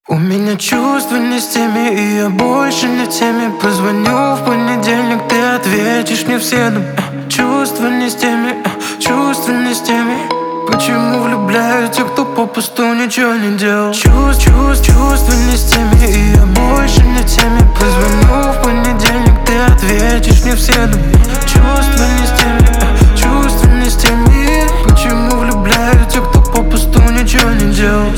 У меня чувства не с теми, и я больше не в теме. Позвоню в понедельник, ты ответишь мне в среду. Чувства не с теми, чувства не с теми. Почему влюбляют те, кто попусту ничего не делал? Чувства не с теми, и я больше не в теме. Позвоню в понедельник, ты ответишь мне в среду. Чувства не с теми, чувства не с теми. Почему влюбляют те, кто попусту ничего не делал?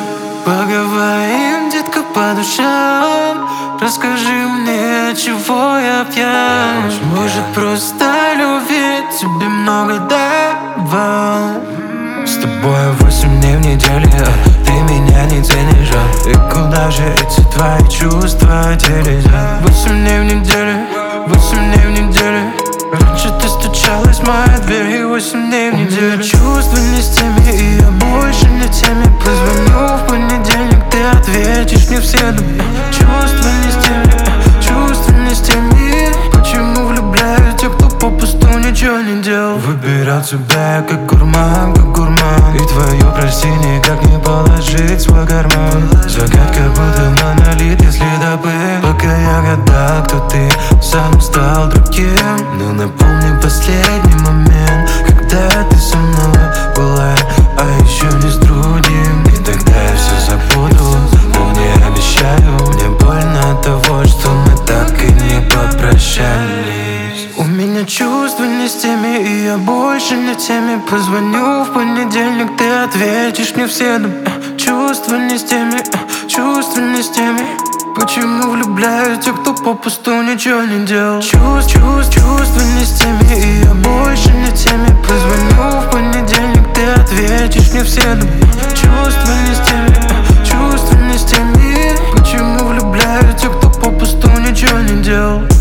Поговорим, детка, по душам. Расскажи мне, чего я пьян. Может, просто любви тебе много давал. С тобой 8 дней в неделю, а ты меня не ценишь. И куда же эти твои чувства делись? 8 дней в неделю, 8 дней в неделю. Раньше ты стучалась в мою дверь, и 8 дней в неделю. Чувства не с теми, и я больше не в теме. Позвоню в понедельник, ты ответишь мне в среду. Чувства не с теми, чувства не с теми. Почему влюбляют те, кто попусту ничего не делал? Выбирал тебя как гурман, как гурман. И твое прости никак не положить в свой карман. Загадка будто монолит, если добыть. Пока я гадал, кто ты, сам стал другим. Но напомни последний момент, когда ты со мной была, а еще не с другим. И тогда я все забуду, но не обещаю. Мне больно от того, что мы так и не попрощались. У меня чувства не с теми, и я больше не в теме. Позвоню в понедельник, ты ответишь мне в среду. Чувства не с теми, чувства не с теми. Почему влюбляют те, кто попусту ничего не делал? Чувства не с теми, и я больше не в теме. Позвоню в понедельник, ты ответишь мне в среду. Чувства не с теми, чувства не с теми. Почему влюбляют те, кто попусту ничего не делал?